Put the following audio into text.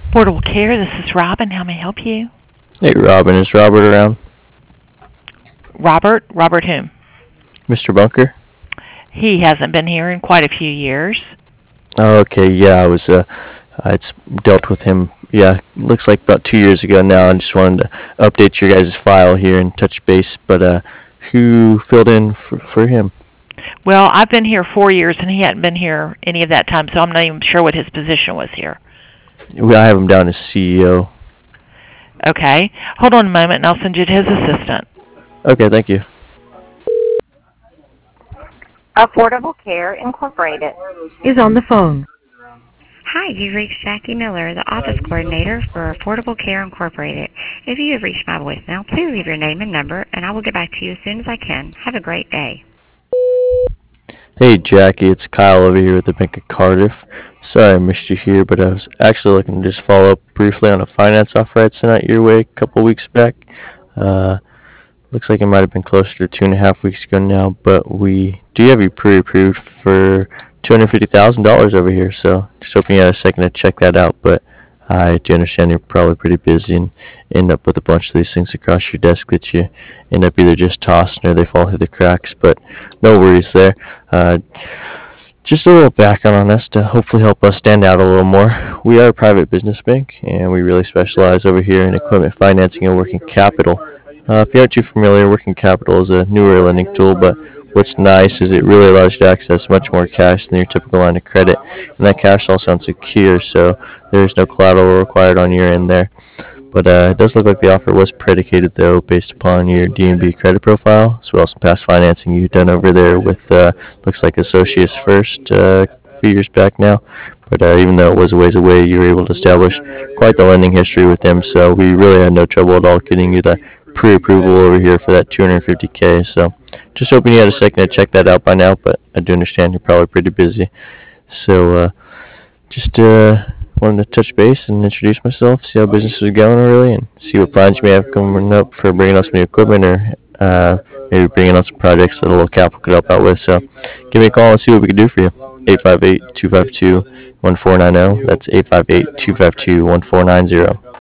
Portable Care, this is Robin. How may I help you? Hey, Robin. Is Robert around? Robert? Robert whom? Mr. Bunker? He hasn't been here in quite a few years. Oh, okay. Yeah, I'd dealt with him. Yeah, looks like about 2 years ago now. I just wanted to update your guys' file here and touch base. But who filled in for him? Well, I've been here 4 years, and he hadn't been here any of that time, so I'm not even sure what his position was here. I have him down as CEO. Okay. Hold on a moment, and I'll send you to his assistant. Okay, thank you. Affordable Care Incorporated is on the phone. Hi, you've reached Jackie Miller, the office coordinator for Affordable Care Incorporated. If you have reached my voicemail, please leave your name and number, and I will get back to you as soon as I can. Have a great day. Hey, Jackie, it's Kyle over here with the Bank of Cardiff. Sorry I missed you here, but I was actually looking to just follow up briefly on a finance offer I'd sent out your way a couple weeks back. Looks like it might have been closer to 2.5 weeks ago now, but we do have you pre-approved for $250,000 over here, so just hoping you had a second to check that out. But I do understand you're probably pretty busy and end up with a bunch of these things across your desk that you end up either just tossing or they fall through the cracks, but no worries there. Just a little background on us to hopefully help us stand out a little more. We are a private business bank, and we really specialize over here in equipment financing and working capital. If you aren't too familiar, working capital is a newer lending tool, but what's nice is it really allows you to access much more cash than your typical line of credit, and that cash is also unsecured, so there's no collateral required on your end there. But it does look like the offer was predicated, though, based upon your D&B credit profile, as well as some past financing you've done over there with, looks like Associates First a few years back now. But even though it was a ways away, you were able to establish quite the lending history with them, so we really had no trouble at all getting you the pre-approval over here for that $250K. So just hoping you had a second to check that out by now, but I do understand you're probably pretty busy. So just wanted to touch base and introduce myself, see how business is going really, and see what plans you may have coming up for bringing on some new equipment or maybe bringing on some projects that a little capital could help out with. So give me a call and see what we can do for you. 858-252-1490. That's 858-252-1490.